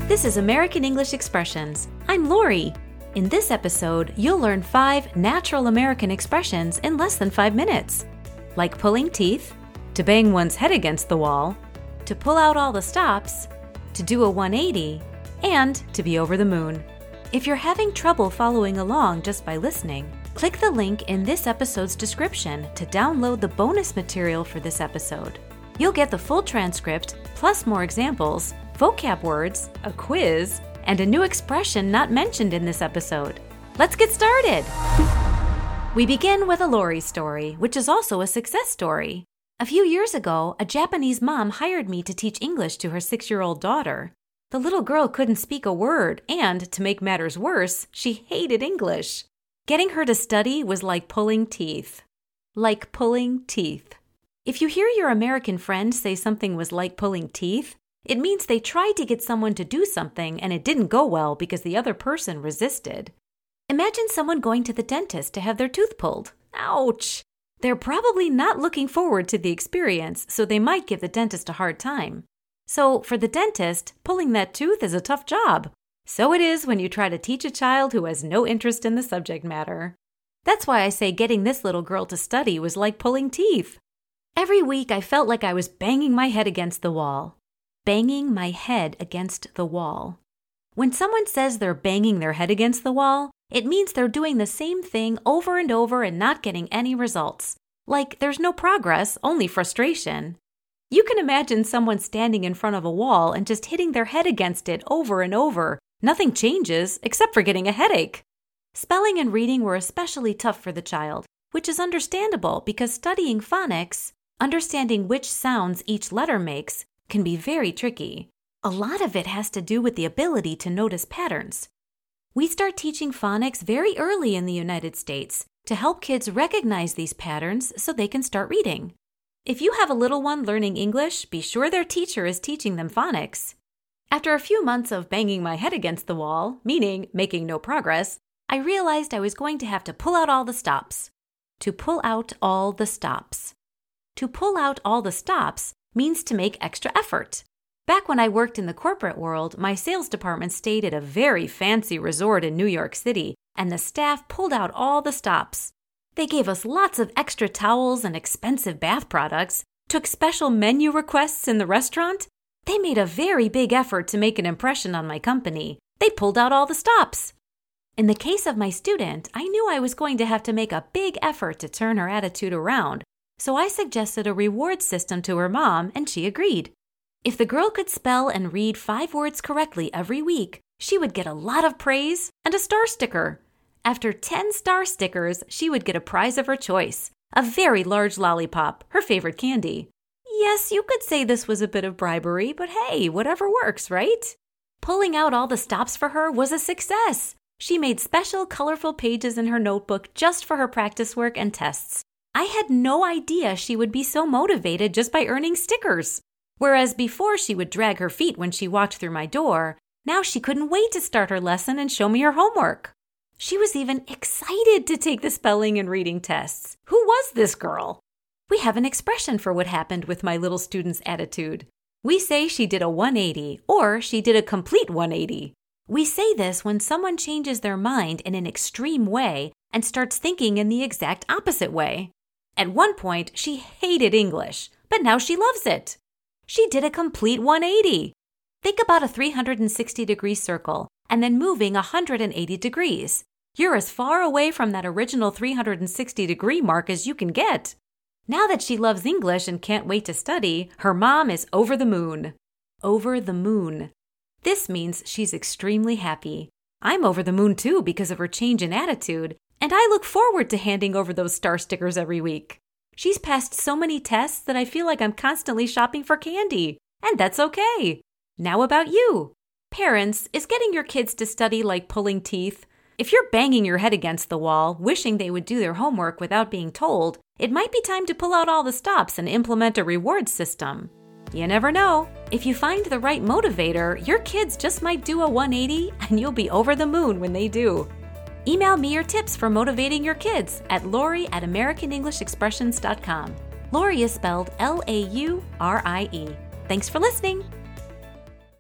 This is American English Expressions. I'm Lori. In this episode, you'll learn 5 natural American expressions in less than 5 minutes. Like pulling teeth, to bang one's head against the wall, to pull out all the stops, to do a 180, and to be over the moon. If you're having trouble following along just by listening, click the link in this episode's description to download the bonus material for this episode. You'll get the full transcript, plus more examples, vocab words, a quiz, and a new expression not mentioned in this episode. Let's get started! We begin with a Lori story, which is also a success story. A few years ago, a Japanese mom hired me to teach English to her 6-year-old daughter. The little girl couldn't speak a word, and, to make matters worse, she hated English. Getting her to study was like pulling teeth. Like pulling teeth. If you hear your American friend say something was like pulling teeth, it means they tried to get someone to do something and it didn't go well because the other person resisted. Imagine someone going to the dentist to have their tooth pulled. Ouch! They're probably not looking forward to the experience, so they might give the dentist a hard time. So, for the dentist, pulling that tooth is a tough job. So it is when you try to teach a child who has no interest in the subject matter. That's why I say getting this little girl to study was like pulling teeth. Every week I felt like I was banging my head against the wall. Banging my head against the wall. When someone says they're banging their head against the wall, it means they're doing the same thing over and over and not getting any results. Like there's no progress, only frustration. You can imagine someone standing in front of a wall and just hitting their head against it over and over. Nothing changes except for getting a headache. Spelling and reading were especially tough for the child, which is understandable because studying phonics, understanding which sounds each letter makes, can be very tricky. A lot of it has to do with the ability to notice patterns. We start teaching phonics very early in the United States to help kids recognize these patterns so they can start reading. If you have a little one learning English, be sure their teacher is teaching them phonics. After a few months of banging my head against the wall, meaning making no progress, I realized I was going to have to pull out all the stops. To pull out all the stops. To pull out all the stops means to make extra effort. Back when I worked in the corporate world, my sales department stayed at a very fancy resort in New York City, and the staff pulled out all the stops. They gave us lots of extra towels and expensive bath products, took special menu requests in the restaurant. They made a very big effort to make an impression on my company. They pulled out all the stops. In the case of my student, I knew I was going to have to make a big effort to turn her attitude around. So I suggested a reward system to her mom, and she agreed. If the girl could spell and read 5 words correctly every week, she would get a lot of praise and a star sticker. After 10 star stickers, she would get a prize of her choice, a very large lollipop, her favorite candy. Yes, you could say this was a bit of bribery, but hey, whatever works, right? Pulling out all the stops for her was a success. She made special colorful pages in her notebook just for her practice work and tests. I had no idea she would be so motivated just by earning stickers. Whereas before she would drag her feet when she walked through my door, now she couldn't wait to start her lesson and show me her homework. She was even excited to take the spelling and reading tests. Who was this girl? We have an expression for what happened with my little student's attitude. We say she did a 180 or she did a complete 180. We say this when someone changes their mind in an extreme way and starts thinking in the exact opposite way. At one point, she hated English, but now she loves it. She did a complete 180. Think about a 360-degree circle and then moving 180 degrees. You're as far away from that original 360-degree mark as you can get. Now that she loves English and can't wait to study, her mom is over the moon. Over the moon. This means she's extremely happy. I'm over the moon too because of her change in attitude, and I look forward to handing over those star stickers every week. She's passed so many tests that I feel like I'm constantly shopping for candy, and that's okay. Now about you. Parents, is getting your kids to study like pulling teeth? If you're banging your head against the wall, wishing they would do their homework without being told, it might be time to pull out all the stops and implement a reward system. You never know. If you find the right motivator, your kids just might do a 180 and you'll be over the moon when they do. Email me your tips for motivating your kids at Lori@AmericanEnglishExpressions.com. Lori is spelled Laure. Thanks for listening.